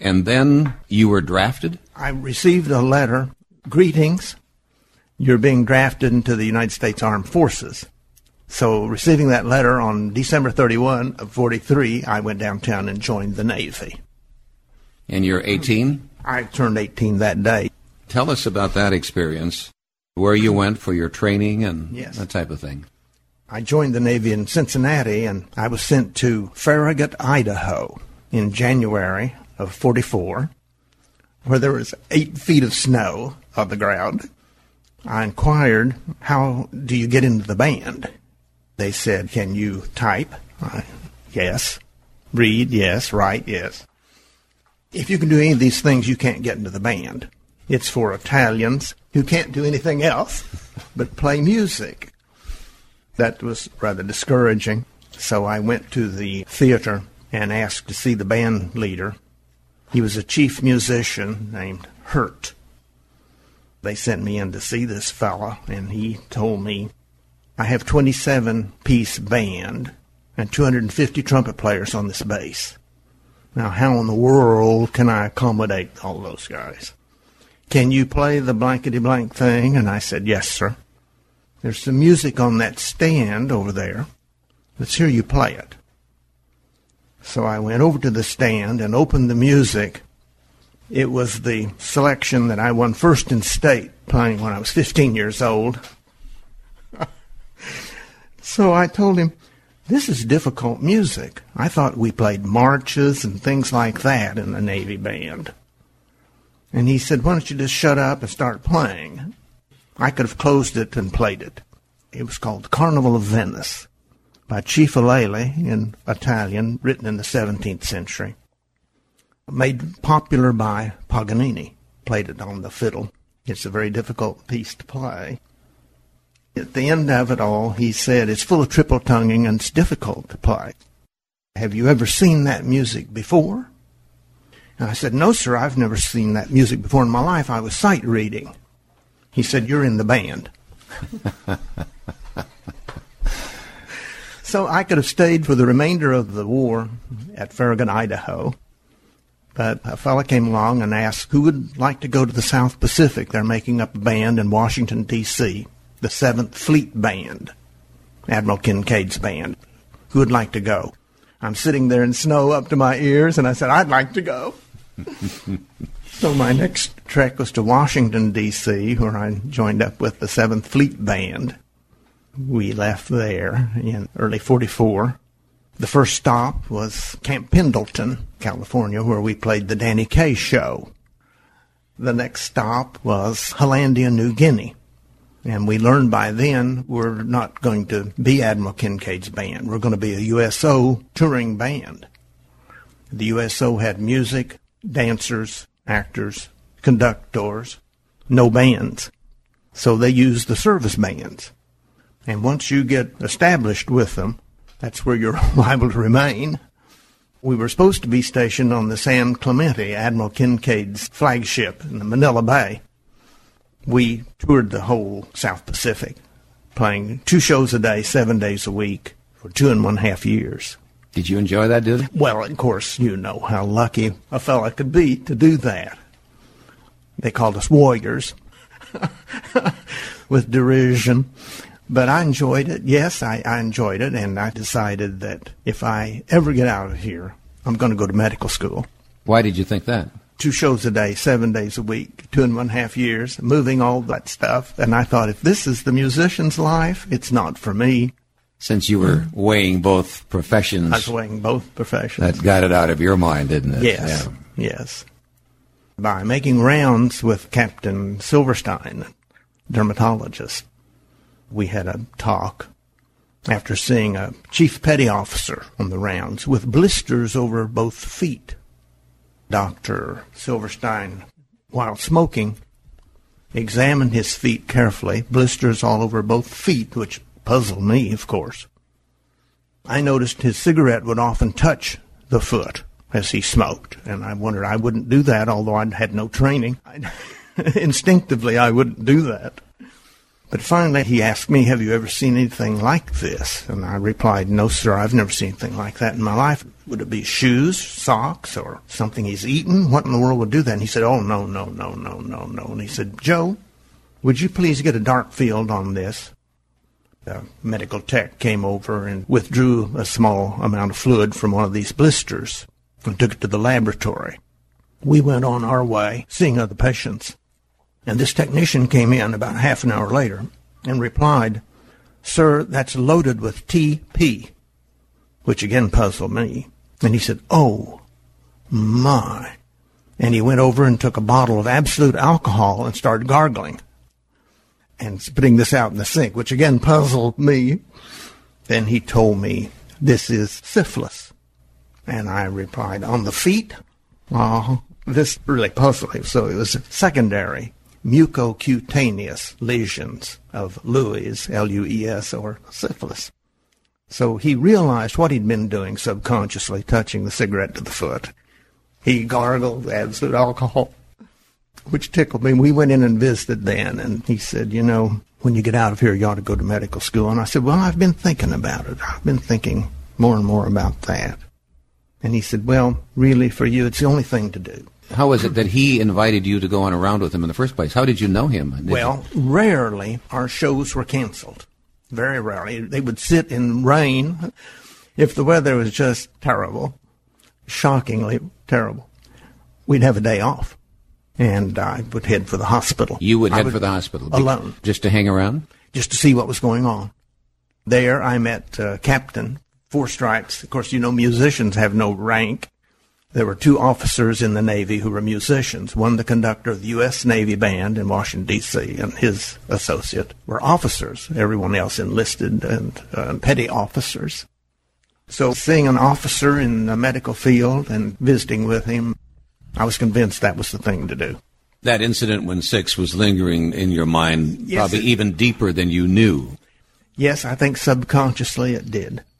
And then you were drafted? I received a letter, greetings, you're being drafted into the United States Armed Forces. So receiving that letter on December 31 of 43, I went downtown and joined the Navy. And you're 18? I turned 18 that day. Tell us about that experience, where you went for your training and Yes. that type of thing. I joined the Navy in Cincinnati, and I was sent to Farragut, Idaho in January of 44, where there was 8 feet of snow on the ground. I inquired, how do you get into the band? They said, can you type? Yes. Read? Yes. Write? Yes. If you can do any of these things, you can't get into the band. It's for Italians who can't do anything else but play music. That was rather discouraging. So I went to the theater and asked to see the band leader. He was a chief musician named Hurt. They sent me in to see this fella, and he told me, I have 27-piece band and 250 trumpet players on this bass. Now, how in the world can I accommodate all those guys? Can you play the blankety-blank thing? And I said, yes, sir. There's some music on that stand over there. Let's hear you play it. So I went over to the stand and opened the music. It was the selection that I won first in state playing when I was 15 years old. So I told him, this is difficult music. I thought we played marches and things like that in the Navy band. And he said, why don't you just shut up and start playing? I could have closed it and played it. It was called Carnival of Venice by Cifaleli in Italian, written in the 17th century. Made popular by Paganini. Played it on the fiddle. It's a very difficult piece to play. At the end of it all, he said, it's full of triple tonguing and it's difficult to play. Have you ever seen that music before? And I said, no, sir, I've never seen that music before in my life. I was sight reading. He said, you're in the band. So I could have stayed for the remainder of the war at Farragut, Idaho. But a fellow came along and asked who would like to go to the South Pacific. They're making up a band in Washington, D.C., the 7th Fleet Band, Admiral Kincaid's band. Who would like to go? I'm sitting there in snow up to my ears, and I said, I'd like to go. So my next trek was to Washington, D.C., where I joined up with the 7th Fleet Band. We left there in early 44. The first stop was Camp Pendleton, California, where we played the Danny Kaye Show. The next stop was Hollandia, New Guinea. And we learned by then we're not going to be Admiral Kincaid's band. We're going to be a USO touring band. The USO had music, dancers, actors, conductors, no bands. So they used the service bands. And once you get established with them, that's where you're liable to remain. We were supposed to be stationed on the San Clemente, Admiral Kincaid's flagship in the Manila Bay. We toured the whole South Pacific, playing 2 shows a day, 7 days a week, for 2.5 years. Did you enjoy that, dude? Well, of course, you know how lucky a fella could be to do that. They called us warriors, with derision. But I enjoyed it. Yes, I enjoyed it, and I decided that if I ever get out of here, I'm going to go to medical school. Why did you think that? 2 shows a day, 7 days a week, 2.5 years, moving all that stuff. And I thought, if this is the musician's life, it's not for me. Since you were weighing both professions. I was weighing both professions. That got it out of your mind, didn't it? Yes, yes. By making rounds with Captain Silverstein, dermatologist, we had a talk after seeing a chief petty officer on the rounds with blisters over both feet. Dr. Silverstein, while smoking, examined his feet carefully, blisters all over both feet, which puzzled me, of course. I noticed his cigarette would often touch the foot as he smoked, and I wondered, I wouldn't do that, although I had no training. Instinctively, I wouldn't do that. But finally he asked me, have you ever seen anything like this? And I replied, no, sir, I've never seen anything like that in my life. Would it be shoes, socks, or something he's eaten? What in the world would do that? And he said, oh, no. And he said, Joe, would you please get a dark field on this? The medical tech came over and withdrew a small amount of fluid from one of these blisters and took it to the laboratory. We went on our way, seeing other patients. And this technician came in about half an hour later and replied, sir, that's loaded with TP, which again puzzled me. And he said, oh, my. And he went over and took a bottle of Absolute alcohol and started gargling and spitting this out in the sink, which again puzzled me. Then he told me, this is syphilis. And I replied, on the feet? Oh, this really puzzled me. So it was secondary mucocutaneous lesions of Louis, L-U-E-S, or syphilis. So he realized what he'd been doing subconsciously, touching the cigarette to the foot. He gargled Absolute alcohol, which tickled me. We went in and visited then, and he said, you know, when you get out of here, you ought to go to medical school. And I said, well, I've been thinking about it. I've been thinking more and more about that. And he said, well, really, for you, it's the only thing to do. How was it that he invited you to go on around with him in the first place? How did you know him? Well, rarely our shows were canceled. Very rarely. They would sit in rain if the weather was just terrible, shockingly terrible. We'd have a day off, and I would head for the hospital. You would head for the hospital? Alone. Just to hang around? Just to see what was going on. There I met Captain, 4 stripes. Of course, you know, musicians have no rank. There were 2 officers in the Navy who were musicians. One, the conductor of the U.S. Navy Band in Washington, D.C., and his associate were officers. Everyone else enlisted and petty officers. So seeing an officer in the medical field and visiting with him, I was convinced that was the thing to do. That incident when 6 was lingering in your mind, yes, probably even deeper than you knew. Yes, I think subconsciously it did.